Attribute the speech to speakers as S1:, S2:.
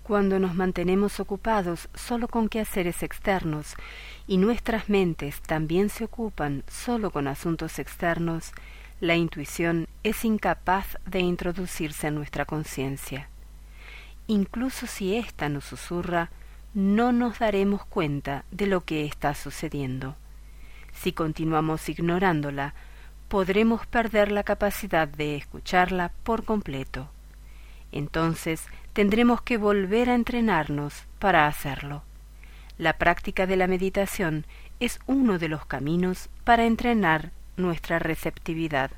S1: Cuando nos mantenemos ocupados solo con quehaceres externos y nuestras mentes también se ocupan solo con asuntos externos, la intuición es incapaz de introducirse en nuestra conciencia. Incluso si ésta nos susurra, no nos daremos cuenta de lo que está sucediendo. Si continuamos ignorándola, podremos perder la capacidad de escucharla por completo. Entonces tendremos que volver a entrenarnos para hacerlo. La práctica de la meditación es uno de los caminos para entrenar nuestra receptividad.